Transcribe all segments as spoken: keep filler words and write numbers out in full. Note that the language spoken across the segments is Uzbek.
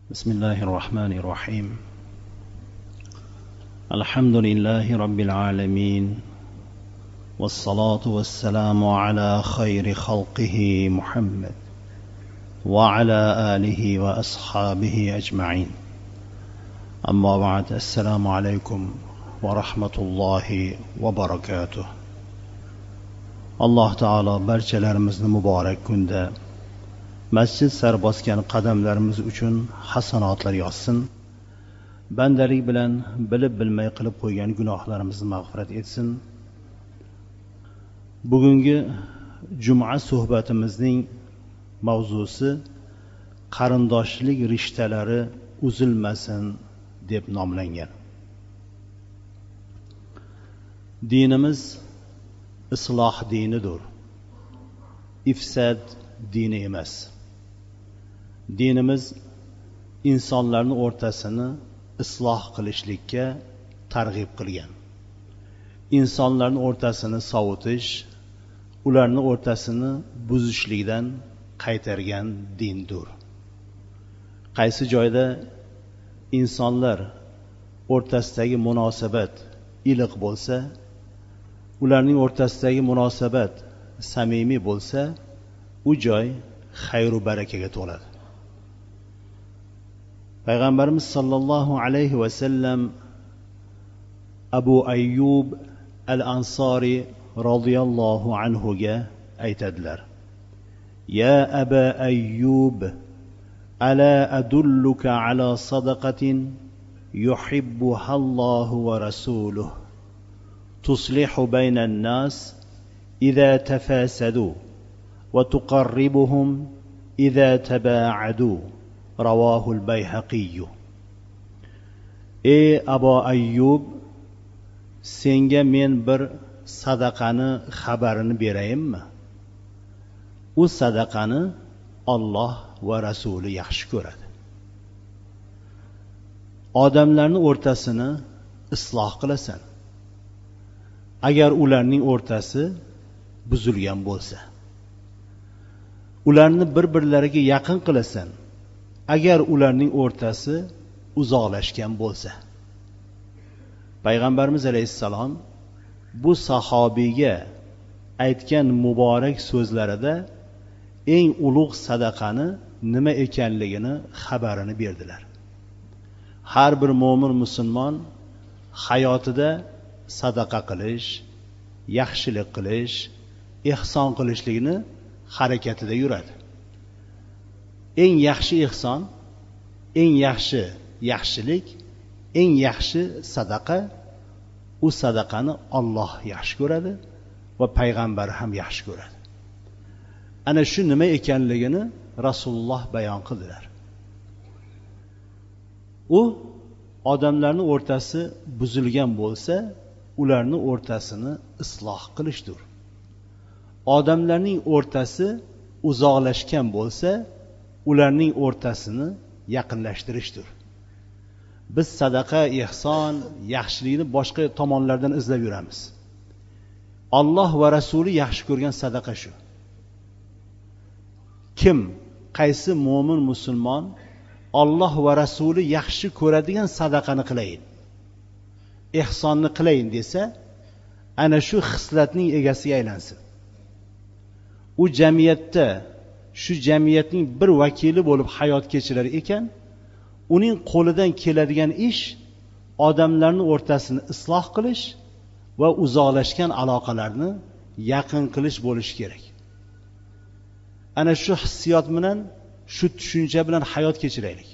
بسم الله الرحمن الرحيم الحمد لله رب العالمين والصلاة والسلام على خير خلقه محمد وعلى آله وأصحابه أجمعين أما بعد السلام عليكم ورحمة الله وبركاته. alloh taolo barchalarimizni muborak kunda masjid sari bosgan qadamlarimiz uchun hasanotlar yozsin. Bandalik bilan bilib bilmay qilib qo'ygan gunohlarimizni mag'firat etsin. Bugungi juma suhbatimizning mavzusi qarindoshlik rishtalari uzilmasin deb nomlangan. Dinimiz isloh dinidir. Ifsad dini emas. Dinimiz insonlarning o'rtasini isloh qilishlikka targ'ib qilgan. Insonlarning o'rtasini sovutish, ularning o'rtasini buzishlikdan qaytargan dindir. Qaysi joyda insonlar o'rtasidagi munosabat iliq bo'lsa, ularning o'rtasidagi munosabat samimiy bo'lsa, u joy xayr va barakaga to'ladi. Payg'ambarimiz sollallohu alayhi va sallam Abu Ayyub al-Ansori radhiyallohu anhu ga aytadilar: Ya Aba Ayyub, ala adulluka ala sadaqatin yuhibbuha Allahu va rasuluhu tuslihu bayna an-nas idza tafasadu wa tuqarribuhum idza tabaa'adu. Ravahul Bayhaqi. Ey Abu Ayyub, senga men bir sadaqani xabarini berayimmi? U sadaqani Alloh va Rasuli yaxshi ko'radi. Odamlarning o'rtasini isloh qilasan. Agar ularning o'rtasi buzilgan bo'lsa, ularni bir-birlariga yaqin qilasan. Agar ularning o'rtasi uzoqlashgan bo'lsa. Payg'ambarimiz alayhissalom bu sahobiyga aytgan muborak so'zlarida eng ulug' sadaqani nima ekanligini xabarini berdilar. Har bir mo'min musulmon hayotida sadaqa qilish, yaxshilik qilish, ihson qilishlikni harakatida yuradi. Eng yaxshi ihson, eng yaxshi yaxshilik, eng yaxshi sadaqa, u sadaqani Alloh yaxshi ko'radi va payg'ambar ham yaxshi ko'radi. Ana shu nima ekanligini Rasululloh bayon qildilar. U odamlarning o'rtasi buzilgan bo'lsa, ularning o'rtasini isloh qilishdir. Odamlarning o'rtasi uzoqlashgan bo'lsa, ularning o'rtasini yaqinlashtirishdir. Biz sadaqa, ihson, yaxshilikni boshqa tomonlardan izlab yuramiz. Alloh va Rasuli yaxshi ko'rgan sadaqa shu. Kim, qaysi mo'min musulmon Alloh va Rasuli yaxshi ko'radigan sadaqani qilayin, ihsonni qilayin desa, ana shu xislatning egasiga aylansin. U jamiyatda shu jamiyatning bir vakili bo'lib hayot kechirar ekan, uning qo'lidan keladigan ish odamlarning o'rtasini isloh qilish va uzoqlashgan aloqalarni yaqin qilish bo'lishi kerak. Ana shu hissiyot bilan, shu tushuncha bilan hayot kechiraylik.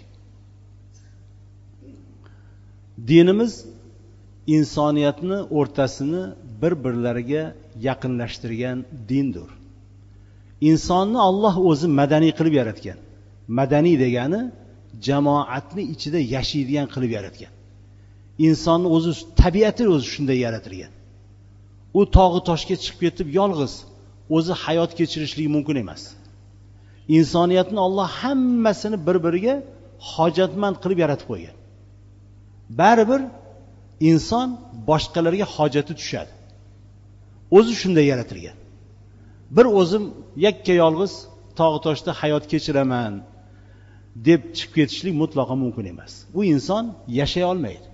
Dinimiz insoniyatni o'rtasini bir-birlariga yaqinlashtirgan dindir. Insonni Alloh o'zi madaniy qilib yaratgan. Madaniy degani jamoatning ichida yashaydigan qilib yaratgan. Insonni o'zi tabiati o'zi shunday yaratilgan. U tog'i toshga chiqib ketib yolg'iz o'zi hayot kechirishligi mumkin emas. Insoniyatni Alloh hammasini bir-biriga hojatmand qilib yaratib qo'ygan. Baribir inson boshqalarga hojati tushadi. O'zi shunday yaratilgan. Bir o'zim yakka yolg'iz tog' toshda hayot kechiraman deb chiqib ketishlik mutlaqo mumkin emas. U inson yashay olmaydi.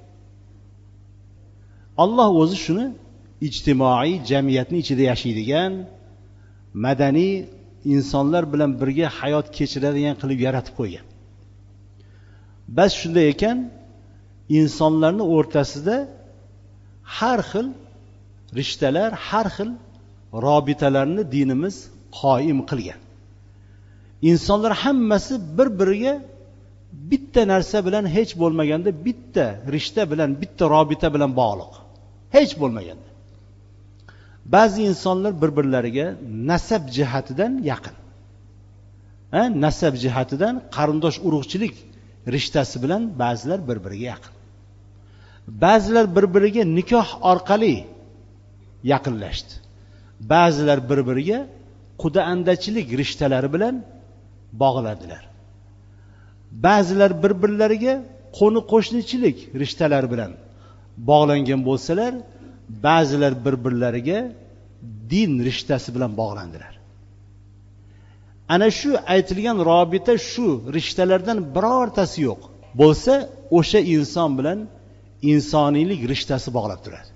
Alloh o'zi shuni ijtimoiy jamiyatning ichida yashaydigan, madaniy insonlar bilan birga hayot kechiradigan qilib yaratib qo'ygan. Bas shunday ekan, insonlarning o'rtasida har xil rishtalar, har xil robitalarni dinimiz qoyim qilgan. İnsanlar hammasi bir-biriga bitta narsa bilan hech bo'lmaganda bitta rishta bilan, bitta robita bilan bog'liq. Hech bo'lmaganda. Ba'zi insonlar bir-birlariga nasab jihatidan yaqin. Ha, nasab jihatidan qarindosh urug'chilik rishtasi bilan ba'zilar bir-biriga yaqin. Ba'zilar bir-biriga nikoh orqali yaqinlashdi. Ba'zilar bir-biriga quda-andachilik rishtalari bilan bog'ladilar. Ba'zilar bir-birlariga qo'ni-qo'shnichilik rishtalari bilan bog'langan bo'lsalar, ba'zilar bir-birlariga din rishtasi bilan bog'landilar. Ana shu aytilgan robita, shu rishtalardan birortasi yo'q bo'lsa, o'sha inson bilan insoniylik rishtasi bog'lab turadi.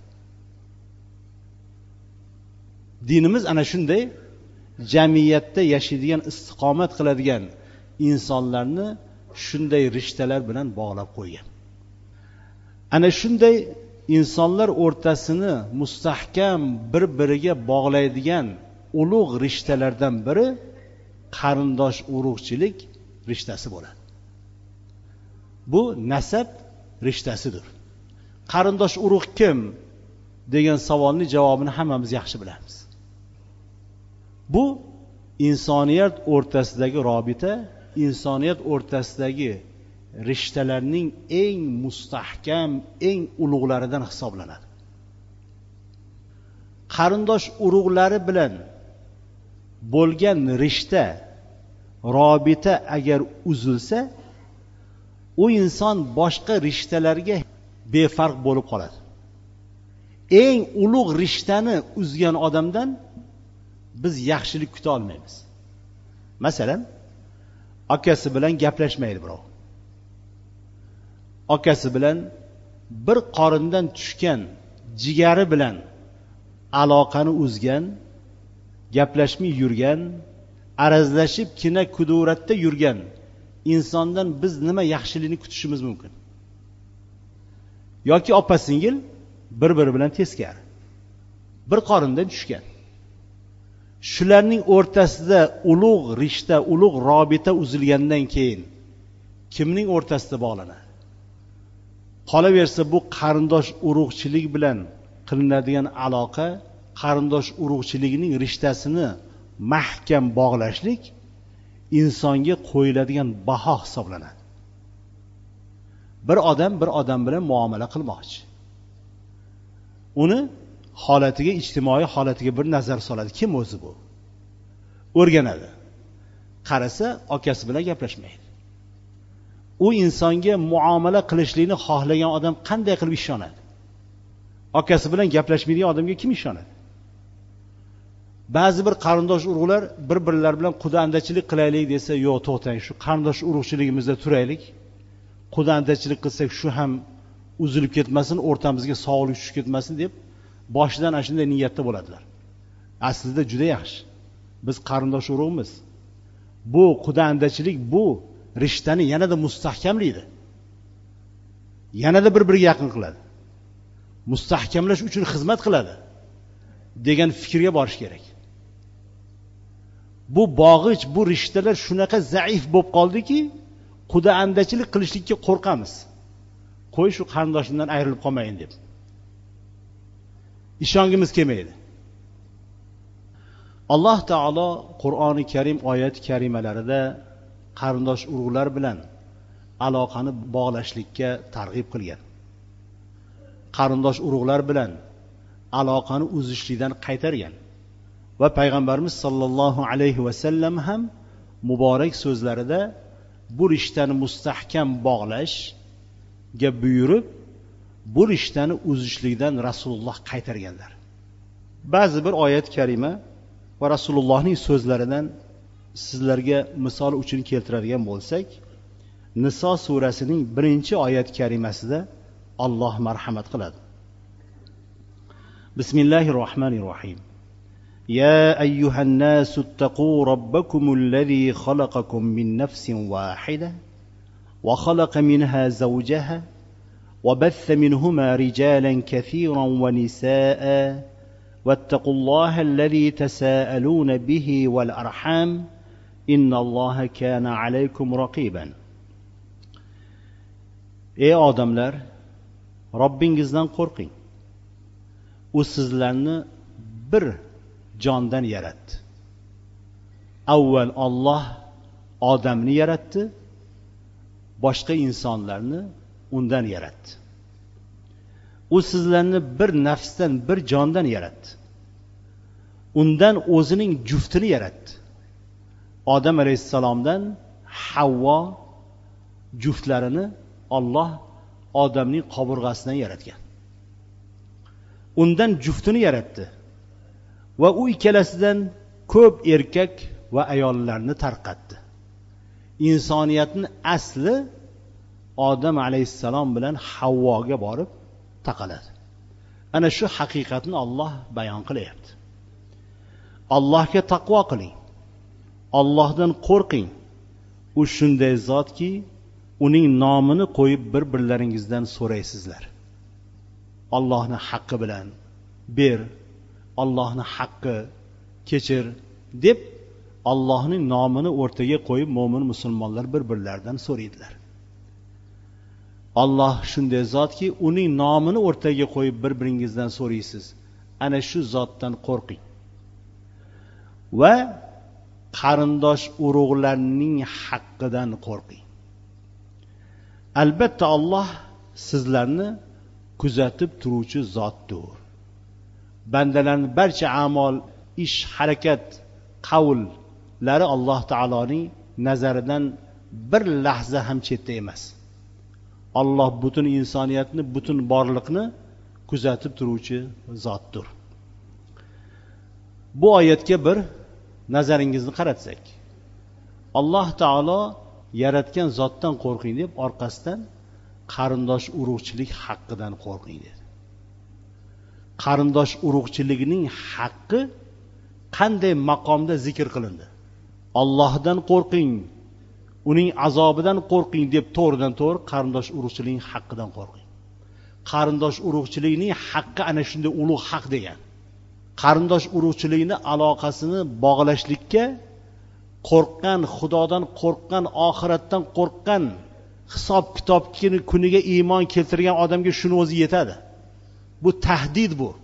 Dinimiz ana shunday jamiyatda yashaydigan, istiqomat qiladigan insonlarni shunday rishtalar bilan bog'lab qo'ygan. Ana shunday insonlar o'rtasini mustahkam bir-biriga bog'laydigan ulug' rishtalardan biri qarindosh urug'chilik rishtasi bo'ladi. Bu nasab rishtasidir. Qarindosh urug' kim degan savolning javobini hammamiz yaxshi bilamiz. Bu insoniyat o'rtasidagi robita, insoniyat o'rtasidagi rishtalarning eng mustahkam, eng ulug'laridan hisoblanadi. Qarindosh urug'lari bilan bo'lgan rishta, robita agar uzilsa, u inson boshqa rishtalarga befarq bo'lib qoladi. Eng ulug' rishtani uzgan odamdan biz yaxshilik kuta olmaymiz. Masalan, akasi bilan gaplashmaydi birov. Akasi bilan bir qorindan tushgan jigari bilan aloqani uzgan, gaplashmay yurgan, arazlashib kina kuduratda yurgan insondan biz nima yaxshilikni kutishimiz mumkin? Yoki opa-singil bir-biri bilan teskari, bir qorindan tushgan. Shularning o'rtasida ulug' rishta, ulug' robita uzilgandan keyin kimning o'rtasida bog'lanadi? Qolaversa bu qarindosh urug'chilik bilan qilinadigan aloqa, qarindosh urug'chiligining rishtasini mahkam bog'lashlik insonga qo'yiladigan baho hisoblanadi. Bir odam bir odam bilan muomala qilmoqchi. Uni holatiga, ijtimoiy holatiga bir nazar soladi. Kim o'zi bu? O'rganadi. Qarasa, akasi bilan gaplashmaydi. U insonga muomala qilishlikni xohlagan odam qanday qilib ishonadi? Akasi bilan gaplashmaydigan odamga kim ishonadi? Ba'zi bir qarindosh urug'lar bir-birlari bilan quda-andachilik qilaylik desa, yo'q, to'xtang, shu qarindosh urug'chiligimizda turaylik. Quda-andachilik qilsak shu ham uzilib ketmasin, o'rtamizga sog'lik tushib ketmasin deb boshidan ana shunday niyatda bo'ladilar. Aslida juda yaxshi. Biz qarindosh urug'miz. Bu quda-andachilik bu rishtani yanada mustahkamlaydi. Yanada bir-biriga yaqin qiladi. Mustahkamlash uchun xizmat qiladi degan fikrga borish kerak. Bu bog'ich, bu rishtalar shunaqa zaif bo'lib qoldiki, quda-andachilik qilishlikka qo'rqamiz. Qo'y shu qarindoshimdan ayrilib qolmayin deb. Ishongimiz kelmaydi. Alloh taolo Qur'oni Karim oyat karimalarida qarindosh urug'lar bilan aloqani bog'lashlikka targ'ib qilgan. Qarindosh urug'lar bilan aloqani uzishlikdan qaytargan. Va payg'ambarimiz sollallohu alayhi va sallam ham muborak so'zlarida bu rishtani mustahkam bog'lashga buyurib, bu rishtani uzishlikdan Rasululloh qaytarganlar. Ba'zi bir oyat karima va Rasulullohning so'zlaridan sizlarga misol uchun keltiradigan bo'lsak, Niso surasining birinchi oyat karimasida Alloh marhamat qiladi. Bismillahir rohmanir rohim. Ya ayyuhan nasu ittaqu robbakumul ladzi khalaqakum min nafsin wahida wa khalaqa minha zawjaha wa batha minhuma rijalan kathiran wa nisaa wattaqullaha alladzi tasaaluna bihi wal arham innalloha kana alaykum raqiban. Ey odamlar, Robbingizdan qo'rqing. U sizlarni bir jondan yaratdi. Avval Alloh odamni yaratdi, boshqa insonlarni undan yaratdi. U sizlarni bir nafsdan, bir jondan yaratdi. Undan o'zining juftini yaratdi. Odam alayhissalomdan Havvo juftlarini Alloh odamning qaburg'asidan yaratgan. Undan juftini yaratdi va u ikkalasidan ko'p erkak va ayollarni tarqatdi. Insoniyatning asli Odam alayhissalom bilan Havvoga borib taqaladi. Ana shu haqiqatni Alloh bayon qilyapti. Allohga taqvo qiling. Allohdan qo'rqing. U shunday zotki, uning nomini qo'yib bir-birlaringizdan so'raysizlar. Allohning haqqi bilan ber, Allohning haqqi kechir deb Allohning nomini o'rtaga qo'yib mo'min musulmonlar bir-birlaridan so'raydilar. Alloh shunday zotki, uning nomini o'rtaga qo'yib bir-biringizdan so'raysiz. Ana shu zotdan qo'rqing. Va qarindosh urug'larning haqqidan qo'rqing. Albatta Alloh sizlarni kuzatib turuvchi zotdir. Bandalarning barcha a'mol, ish, harakat, qavllari Alloh taoloning nazaridan bir lahza ham chetda emas. Alloh butun insoniyatni, butun borliqni kuzatib turuvchi zotdir. Bu oyatga bir nazaringizni qaratsak, Alloh taolo yaratgan zotdan qo'rqing deb orqasidan qarindosh urug'chilik haqqidan qo'rqing dedi. Qarindosh urug'chilikning haqqi qanday maqomda zikr qilindi? Allohdan qo'rqing, uning azobidan qo'rqing deb to'g'ridan to'g'ri qarindosh urug'chilikning haqqidan qo'rqing. Qarindosh urug'chilikning haqqi ana shunday ulug' haq degan. Qarindosh urug'chilikni aloqasini bog'lashlikka qo'rqqan, Xudodan qo'rqqan, oxiratdan qo'rqqan, hisob kitobni kuniga iymon keltirgan odamga shuni o'zi yetadi. Bu tahdid bu.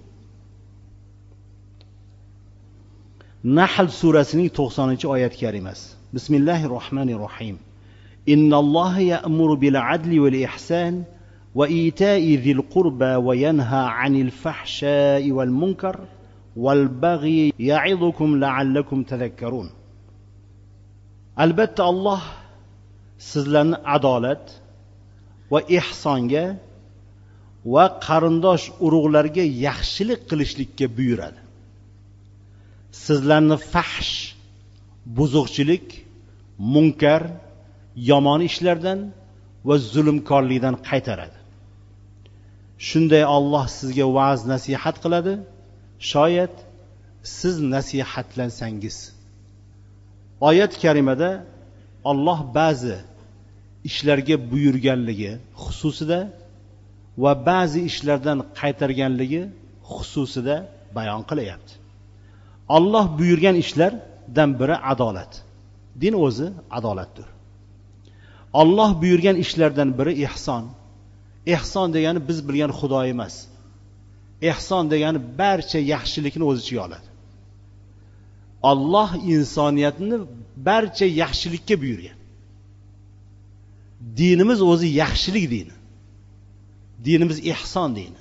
Nahl surasining to'qsoninchi oyat karimasi. Bismillahir rohmanir rohim. Innalloha ya'muru bil adli wal ihsan va ita'i zil qurba va yanha 'anil fahsha'i wal munkar wal baghi ya'idukum la'allakum tadhakkarun. Albatta Alloh sizlarni adolat va ihsonga va qarindosh urug'larga yaxshilik qilishlikka buyuradi. Sizlarni fahsh, buzuqchilik, munkar, yomon ishlardan va zulmkorlikdan qaytaradi. Shunday Alloh sizga va'z nasihat qiladi, shoyat siz nasihatlansangiz. Oyat karimada Alloh ba'zi ishlarga buyurganligi xususida va ba'zi ishlardan qaytarganligi xususida bayon qilyapti. Alloh buyurgan ishlardan biri adolat. Din o'zi adolatdir. Alloh buyurgan ishlardan biri ihson. Ihson degani biz bilgan Xudo emas. Ihson degani barcha yaxshilikni o'z ichiga oladi. Alloh insoniyatni barcha yaxshilikka buyurgan. Dinimiz o'zi yaxshilik dini. Dinimiz ihson dini.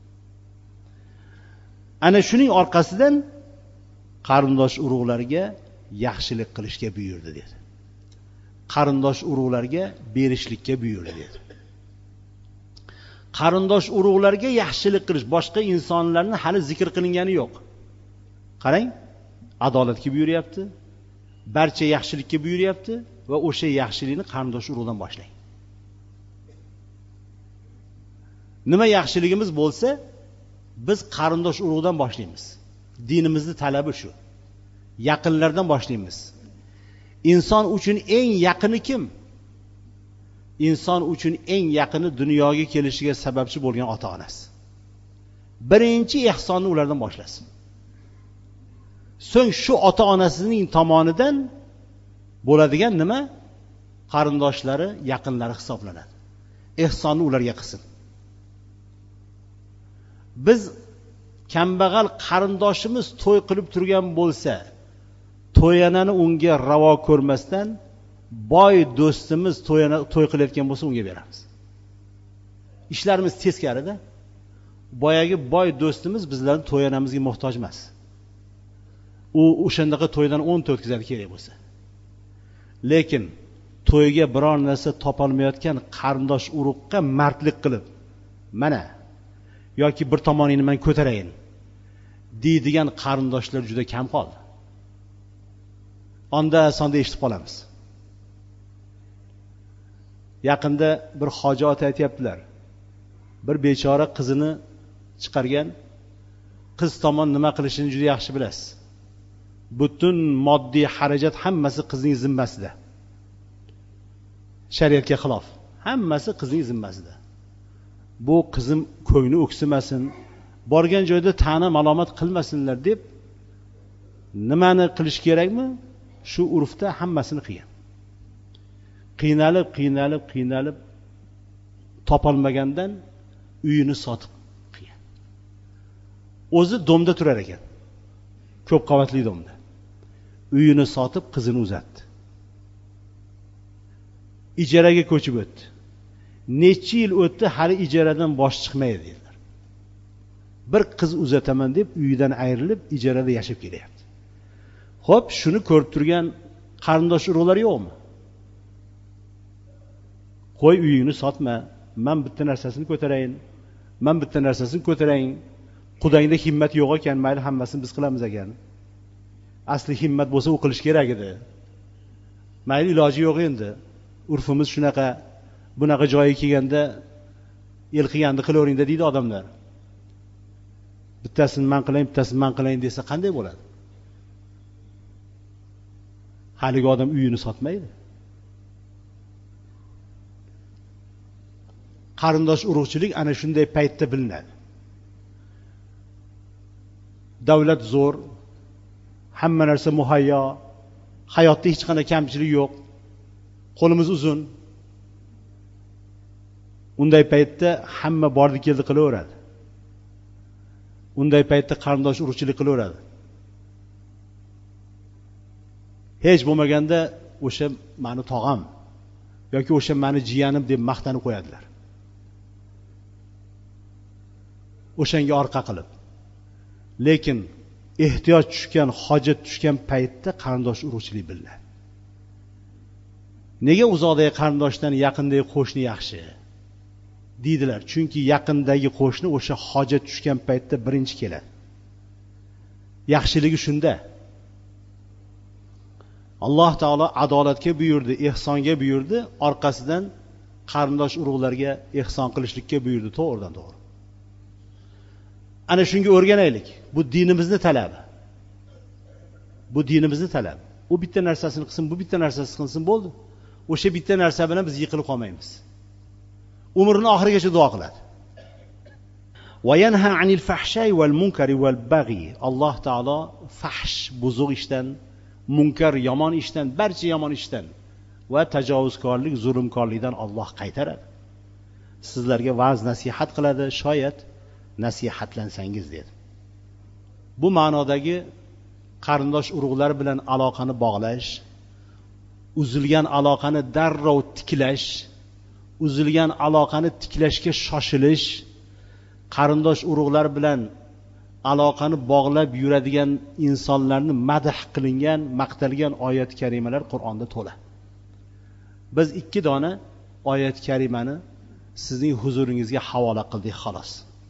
Ana shuning orqasidan qarindosh urug'larga yaxshilik qilishga buyurdi dedi. Qarindosh urug'larga berishlikka buyurdi dedi. Qarindosh urug'larga yaxshilik qilish, boshqa insonlarni hali zikr qilingani yo'q. Qarang, adolatga buyuryapti, barcha yaxshilikka buyuryapti va o'sha yaxshilikni qarindosh urug'dan boshlang. Nima yaxshiligimiz bo'lsa, biz qarindosh urug'dan boshlaymiz. Dinimizning talabi shu. Yaqinlardan boshlaymiz. Inson uchun eng yaqini kim? Inson uchun eng yaqini dunyoga kelishiga sababchi bo'lgan ota-onasi. Birinchi ehsonni ulardan boshlasin. So'ng shu ota-onasining tomonidan bo'ladigan nima? Qarindoshlari, yaqinlari hisoblanadi. Ehsonni ularga qilsin. Biz kambag'al qarindoshimiz to'y qilib turgan bo'lsa, to'yanani unga ravo ko'rmasdan, boy do'stimiz to'yana to'y qilayotgan bo'lsa unga beramiz. Ishlarimiz teskarida. Boyagi boy do'stimiz bizlarning to'yanamizga muhtoj emas. U o'shandaqa to'ydan o'n ta o'tkazadi kerak bo'lsa. Lekin to'yga biror narsa topolmayotgan qarindosh urug'ga mardlik qilib, mana yoki bir tomonini men ko'tarayin deydigan qarindoshlar juda kam qoldi. Onda sonda eshitib qolamiz. Yaqinda bir hoji ota aytibdilar. Bir bechora qizini chiqargan, qiz tomon nima qilishini juda yaxshi bilasiz. Butun moddiy xarajat hammasi qizning zimmasida. Shariatga xilof. Hammasi qizning zimmasida. Bu qizim ko'ngli o'ksimasin, borgan joyda ta'na malomat qilmasinlar deb nimani qilish kerakmi? Shu urfda hammasini qilgan. Qiynalib, qiynalib, qiynalib topolmagandan uyini sotib qilgan. O'zi domda turar ekan. Ko'p qavatli domda. Uyini sotib qizini uzatdi. Ijaraga ko'chib o'tdi. Necha yil o'tdi, hali ijaradan bosh chiqmaydi dedilar. Bir qiz uzataman deb uyidan ayrilib ijarada yashab kelyapti. Xo'p, shuni ko'rib turgan qarindosh urug'lar yo'qmi? Qo'y, uyingni sotma, men bitta narsasini ko'tarayin. Men bitta narsasini ko'tarayin. Qudangda himmat yo'q ekan, mayli hammasini biz qilamiz ekan. Asli himmat bo'lsa u qilish kerak edi. Mayli iloji yo'q endi. Urfimiz shunaqa, bunaqa joyga kelganda el qilganini qilaveringda deydi odamlar. Bittasini men qilayin, bittasini men qilayin desa qanday bo'ladi? Haligi odam uyini sotmaydi. Qarindosh urug'chilik ana shunday paytda bilinadi. Davlat zo'r, hamma narsa muhayyo, hayotda hech qanday kamchilik yo'q. Qo'limiz uzun. Unday paytda hamma bordi keldi qilaveradi. Unday paytda qarindosh urug'chilik qilaveradi. Hech bo'lmaganda o'sha meni tog'am yoki o'sha meni jiyanim deb maqtanib qo'yadilar. O'shanga orqa qilib. Lekin ehtiyoj tushgan, hojat tushgan paytda qarindosh urug'chilik bilinadi. Nega uzoqdagi qarindoshdan yaqindagi qo'shni yaxshi? Deydilar. Chunki yaqindagi qo'shni o'sha hojat tushgan paytda birinchi keladi. Yaxshiligi shunda. Alloh taolo adolatga buyurdi, ehsonga buyurdi, orqasidan qarindosh urug'larga ehson qilishlikka buyurdi, to'g'ridan to'g'ri. Ana shunga o'rganaylik. Bu dinimizning talabi. Bu dinimizning talabi. U bitta narsasini qilsin, bu bitta narsasini qilsin bo'ldi. O'sha bitta narsa bilan biz yiqilib qolmaymiz. Umrning oxirigacha duo qiladi. Va yanha anil fahshay val munkari val bag'i. Alloh taolo fahsh, buzuq ishdan, munkar, yomon ishdan, barcha yomon ishdan va tajovuzkorlik, zulmkorlikdan Alloh qaytaradi. Sizlarga va'z nasihat qiladi, shoyat nasihatlansangiz dedi. Bu ma'nodagi qarindosh urug'lar bilan aloqani bog'lash, uzilgan aloqani darrov tiklash, uzilgan aloqani tiklashga shoshilish, qarindosh urug'lar bilan aloqani bog'lab yuradigan insonlarni madh qilingan, maqtalgan oyat karimalar Qur'onda to'la. Biz ikki dona oyat karimani sizning huzuringizga havola qildik xolos.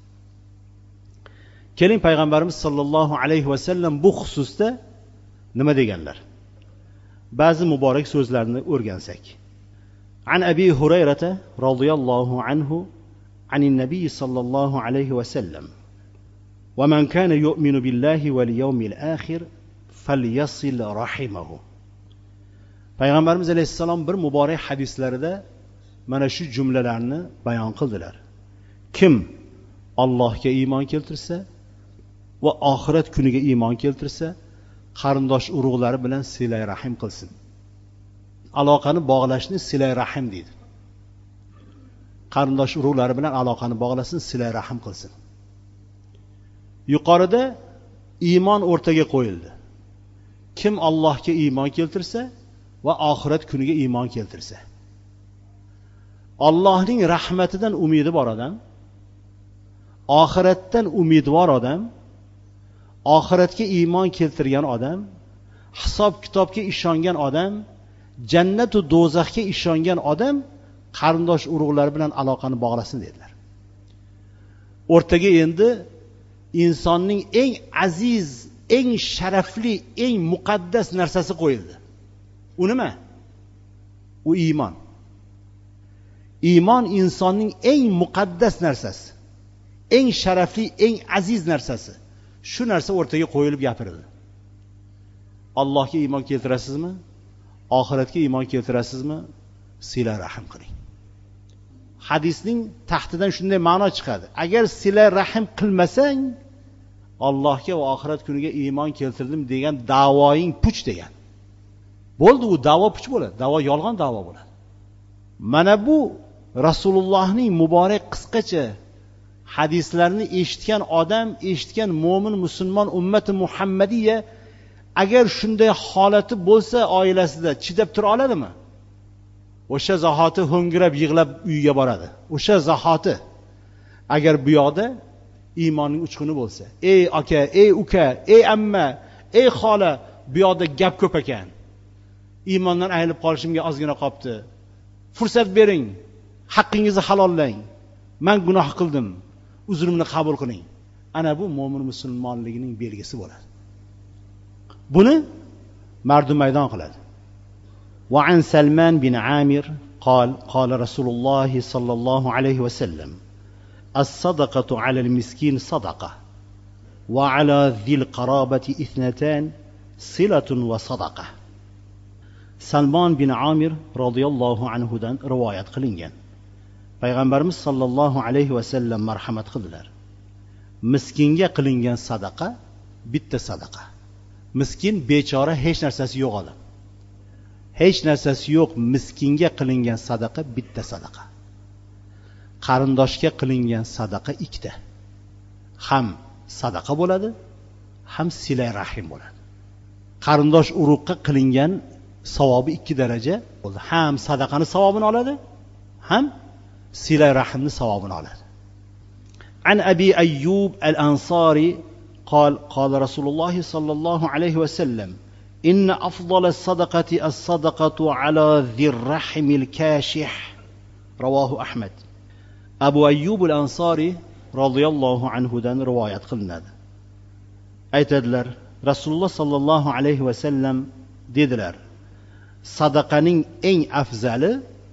Keling, payg'ambarimiz sollallohu alayhi va sallam bu xususda nima deganlar? ba'zi muborak so'zlarni o'rgansak. An Abi Hurayrata radhiyallohu anhu anin nabiy sallallohu alayhi va sallam: "Wa man kana yu'minu billahi wal yawmil akhir falyasil rahimahu." Payg'ambarimiz alayhissalom bir muborak hadislarida mana shu jumlalarni bayon qildilar. Kim Allohga iymon keltirsa va oxirat kuniga iymon keltirsa, qarindosh urug'lari bilan silay rahim qilsin. Aloqani bog'lashni silay rahim deydi. Qarindosh urug'lari bilan aloqani bog'lasin, silay rahim qilsin. Yuqorida iymon o'rtaga qo'yildi. Kim Allohga iymon keltirsa va oxirat kuniga iymon keltirsa, Allohning rahmatidan umidi bor odam, oxiratdan umidvor odam, oxiratga iymon keltirgan odam, hisob kitobga ishongan odam, jannat va do'zaxga ishongan odam qarindosh urug'lari bilan aloqani bog'lasin dedilar. O'rtaga endi insonning eng aziz, eng sharafli, eng muqaddas narsasi qo'yildi. U nima? U iymon. Iymon insonning eng muqaddas narsasi, eng sharafli, eng aziz narsasi. Shu narsa o'rtaga qo'yilib gapirildi. Allohga iymon keltirasizmi? Oxiratga iymon keltirasizmi? Sila rahim qiling. Hadisning tahtidan shunday ma'no chiqadi. Agar sila rahim qilmasang, Allohga va oxirat kuniga iymon keltirdim degan da'voing puch degan. Bo'ldi, u da'vo puch bo'ladi. Da'vo yolg'on da'vo bo'ladi. Mana bu Rasulullohning muborak qisqacha hadislarni eshitgan odam, eshitgan mo'min musulmon ummati Muhammadiya agar shunday holati bo'lsa oilasida chidab tura oladimi? O'sha zahoti ho'ngirab yig'lab uyiga boradi. O'sha zahoti agar bu yoqda iymonning uchquni bo'lsa, ey aka, ey uka, ey amma, ey xola, bu yoqda gap ko'p ekan. Iymondan ayrilib qolishimga ozgina qolibdi. Fursat bering, haqqingizni halollang. Men gunoh qildim. Uzrimni qabul qiling. Ana bu mo'min musulmonligining belgisi bo'ladi. Buni mardum maydon qiladi. Va an Salman bin Amir قال قال رسول الله صلى الله عليه وسلم: الصدقة على المسكين صدقة وعلى ذي القرابة اثنتان صلة وصدقة. Salmon bin Amir radhiyallohu anhu dan rivoyat qilingan. Payg'ambarimiz sollallohu alayhi va sallam marhamat qildilar. Miskinga qilingan sadaqa bitta sadaqa. Miskin bechora, hech narsasi yo'q odam. Hech narsasi yo'q miskinga qilingan sadaqa bitta sadaqa. Qarindoshga qilingan sadaqa ikkita. Ham sadaqa bo'ladi, ham silay rahim bo'ladi. Qarindosh urug'ga qilingan savobi ikki daraja bo'ldi. Ham sadaqani savobini oladi, ham silay rahimni savobini oladi. An Abi Ayyub al-Ansari قال قال رسول الله صلى الله عليه وسلم: إن أفضل الصدقة الصدقة على ذي الرحم الكاشح. رواه أحمد. Abu Ayyub al-Ansari radhiyallohu anhu dan rivoyat qilinadi. Aytadilar, Rasululloh sallallohu alayhi va sallam dedilar: sadaqaning eng afzali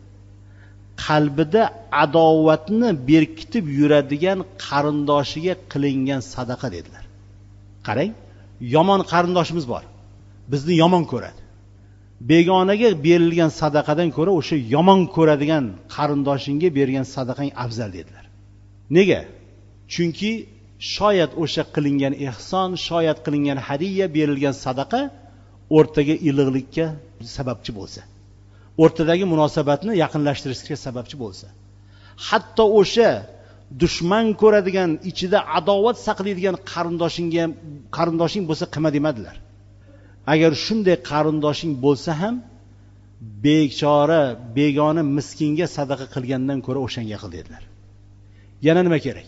qalbida adovatni berkitib yuradigan qarindoshiga qilingan sadaqa dedilar. Qarang, yomon qarindoshimiz bor. Bizni yomon ko'radi. Begonaga berilgan sadaqadan ko'ra o'sha yomon ko'radigan qarindoshingga bergan sadaqang afzal dedilar. Nega? Chunki shoyat o'sha qilingan ehson, shoyat qilingan hadiya, berilgan sadaqa o'rtaga iliqlikka sababchi bo'lsa, o'rtadagi munosabatni yaqinlashtirishga sababchi bo'lsa, hatto o'sha dushman ko'radigan, ichida adovat saqlaydigan qarindoshingga qarindoshing bo'lsa qilma demadilar. Agar shunday qarindoshing bo'lsa ham bechora, begona miskinga sadaqa qilgandan ko'ra o'shanga qil dedilar. Yana nima kerak?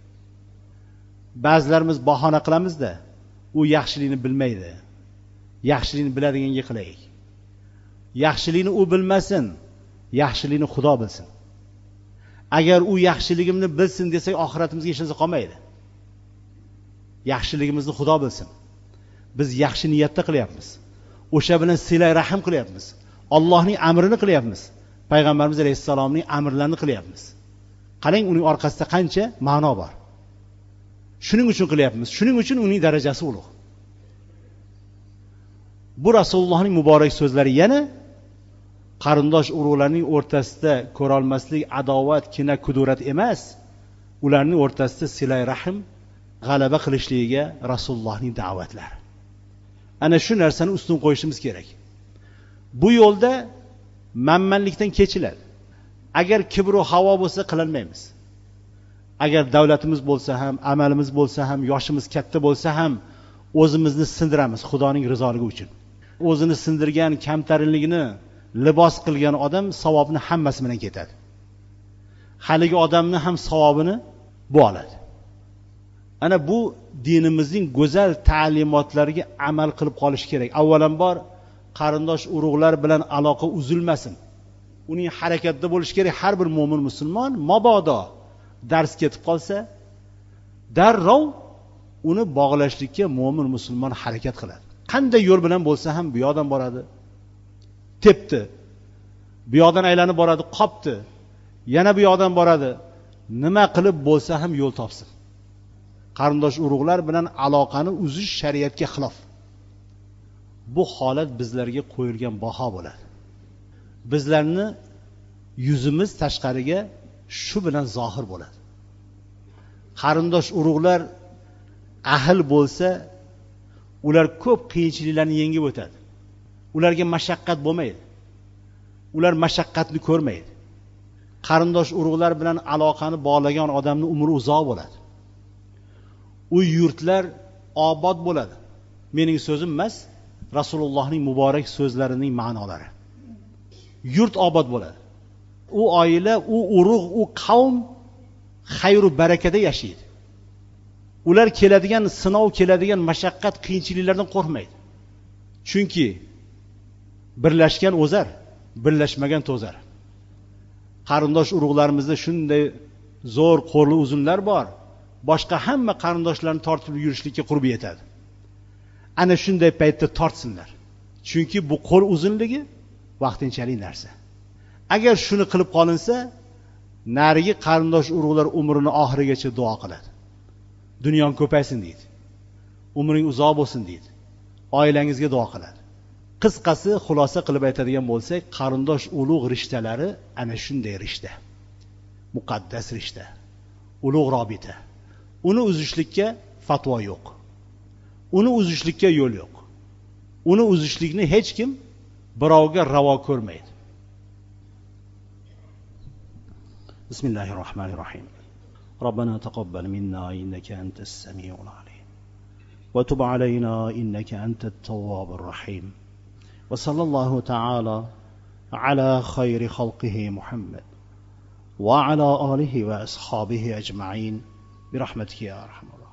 Ba'zilarimiz bahona qilamiz-da, u yaxshilikni bilmaydi. Yaxshilikni biladiganga qilaylik. Yaxshilikni u bilmasin, yaxshilikni Xudo bilsin. Agar u yaxshiligimni bilsin desak, oxiratimizga hech narsa qolmaydi. Yaxshiligimizni Xudo bilsin. Biz yaxshi niyatda qilyapmiz. o'sha bilan silay rahim qilyapmiz. Allohning amrini qilyapmiz. Payg'ambarimiz alayhissalomning amrlarini qilyapmiz. Qarang, uning orqasida qancha ma'no bor. Shuning uchun qilyapmiz. Shuning uchun uning darajasi ulug'. Bu Rasulullohning muborak so'zlari yana qarindosh urug'larning o'rtasida ko'rolmaslik, adovat, kina, kudurat emas, ularning o'rtasida silay rahim g'alaba qilishligiga Rasulullohning da'vatlari. Ana shu narsani ustun qo'yishimiz kerak. Bu yo'lda manmanlikdan kechiladi. Agar kibr va havo bo'lsa qilinmaymiz. Agar davlatimiz bo'lsa ham, amalimiz bo'lsa ham, yoshimiz katta bo'lsa ham o'zimizni sindiramiz Xudoning rizoligi uchun. O'zini sindirgan, kamtarinligini libos qilgan odam savobni hammasi bilan ketadi. Haligi odamni ham savobini bu oladi. Ana bu dinimizning go'zal ta'limotlariga amal qilib qolish kerak. Avvalambor qarindosh urug'lar bilan aloqa uzilmasin. Uning harakatda bo'lish kerak. Har bir mo'min musulmon mabodo dars ketib qolsa, darrov uni bog'lashlikka mo'min musulmon harakat qiladi. Qanday yo'l bilan bo'lsa ham bu yoqdan boradi, tepdi. Bu yoqdan aylanib boradi, qopdi. Yana bu yoqdan boradi. Nima qilib bo'lsa ham yo'l topsin. Qarindosh urug'lar bilan aloqani uzish shariatga xilof. Bu holat bizlarga qo'yilgan baho bo'ladi. Bizlarni yuzimiz tashqariga shu bilan zohir bo'ladi. Qarindosh urug'lar ahil bo'lsa, ular ko'p qiyinchiliklarni yengib o'tadi. Ularga mashaqqat bo'lmaydi. Ular mashaqqatni ko'rmaydi. Qarindosh urug'lar bilan aloqani bog'lagan odamning umri uzoq bo'ladi. U yurtlar obod bo'ladi. Mening so'zim emas, Rasulullohning muborak so'zlarining ma'nolari. Yurt obod bo'ladi. U oila, u urug', u qavm xayru barakada yashaydi. Ular keladigan sinov, keladigan mashaqqat, qiyinchiliklardan qo'rqmaydi. Chunki birlashgan o'zar, birlashmagan to'zar. Qarindosh urug'larimizda shunday zo'r qo'rli uzunlar bor. Boshqa hamma qarindoshlarni tortib yurishlikka qurbi yetadi. Ana shunday paytda tortsinlar. Chunki bu qo'l uzunligi vaqtinchalik narsa. Agar shuni qilib qolinsa, narigi qarindosh urug'lar umrini oxirigacha duo qiladi. Dunyong ko'paysin deydi. Umring uzoq bo'lsin deydi. Oilangizga duo qiladi. Qisqasi, xulosa qilib aytadigan bo'lsak, qarindosh ulug' rishtalari ana shunday rishta. Muqaddas rishta. Ulug' robita. Uni uzishlikka fatvo yo'q. Uni uzishlikka yo'l yo'q. Uni uzishlikni hech kim birovga ravo ko'rmaydi. Bismillahirrohmanirrohim. Robbana taqabbal minna innaka antas samiul alim. Va tub alayna innaka antat tawwabur rahim. Va sallallohu ta'ala ala khayri khalqihi Muhammad wa ala alihi wa ashabihi ajma'in bi rahmatika ya arhamar